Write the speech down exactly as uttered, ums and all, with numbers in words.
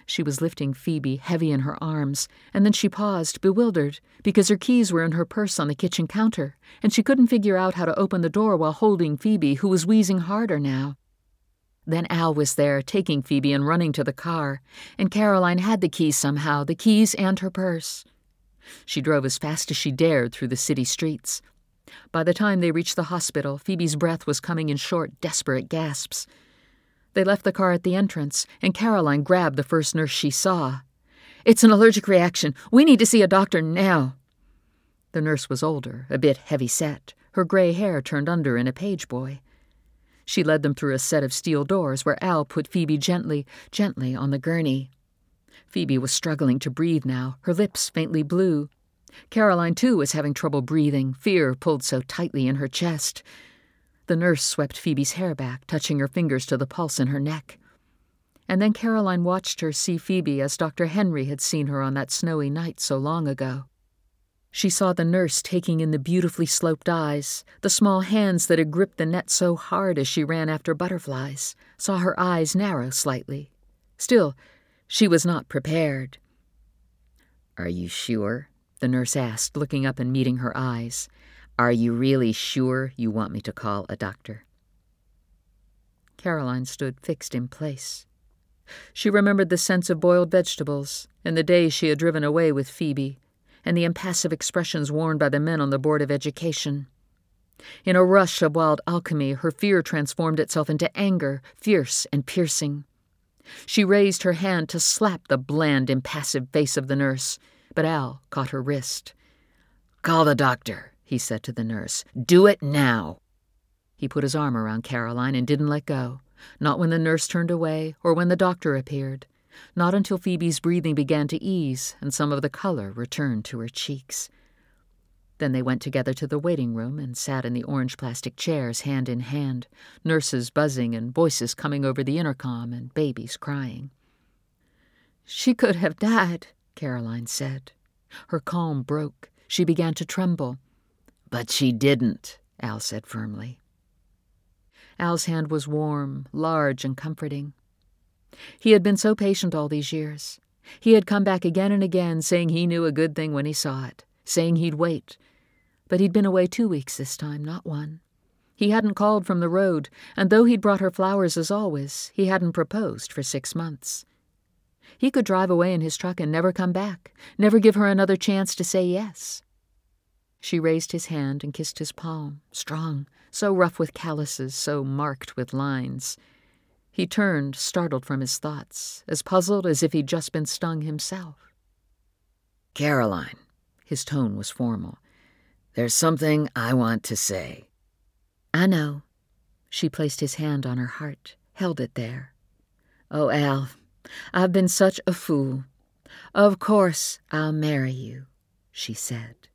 She was lifting Phoebe heavy in her arms, and then she paused, bewildered, because her keys were in her purse on the kitchen counter, and she couldn't figure out how to open the door while holding Phoebe, who was wheezing harder now. Then Al was there, taking Phoebe and running to the car, and Caroline had the keys somehow, the keys and her purse. She drove as fast as she dared through the city streets. By the time they reached the hospital, Phoebe's breath was coming in short, desperate gasps. They left the car at the entrance, and Caroline grabbed the first nurse she saw. "It's an allergic reaction. We need to see a doctor now." The nurse was older, a bit heavy-set, her gray hair turned under in a page boy. She led them through a set of steel doors where Al put Phoebe gently, gently on the gurney. Phoebe was struggling to breathe now, her lips faintly blue. Caroline, too, was having trouble breathing, fear pulled so tightly in her chest. The nurse swept Phoebe's hair back, touching her fingers to the pulse in her neck. And then Caroline watched her see Phoebe as Doctor Henry had seen her on that snowy night so long ago. She saw the nurse taking in the beautifully sloped eyes, the small hands that had gripped the net so hard as she ran after butterflies, saw her eyes narrow slightly. Still, she was not prepared. "Are you sure?" the nurse asked, looking up and meeting her eyes. "Are you really sure you want me to call a doctor?" Caroline stood fixed in place. She remembered the scents of boiled vegetables, and the day she had driven away with Phoebe, and the impassive expressions worn by the men on the Board of Education. In a rush of wild alchemy, her fear transformed itself into anger, fierce and piercing. She raised her hand to slap the bland, impassive face of the nurse, but Al caught her wrist. "Call the doctor," he said to the nurse. "Do it now." He put his arm around Caroline and didn't let go, not when the nurse turned away or when the doctor appeared. Not until Phoebe's breathing began to ease and some of the color returned to her cheeks. Then they went together to the waiting room and sat in the orange plastic chairs hand in hand, nurses buzzing and voices coming over the intercom and babies crying. "She could have died," Caroline said. Her calm broke. She began to tremble. "But she didn't," Al said firmly. Al's hand was warm, large, and comforting. He had been so patient all these years. He had come back again and again, saying he knew a good thing when he saw it, saying he'd wait. But he'd been away two weeks this time, not one. He hadn't called from the road, and though he'd brought her flowers as always, he hadn't proposed for six months. He could drive away in his truck and never come back, never give her another chance to say yes. She raised his hand and kissed his palm, strong, so rough with calluses, so marked with lines. He turned, startled from his thoughts, as puzzled as if he'd just been stung himself. "Caroline," his tone was formal, "there's something I want to say." "I know." She placed his hand on her heart, held it there. "Oh, Al, I've been such a fool. Of course I'll marry you," she said.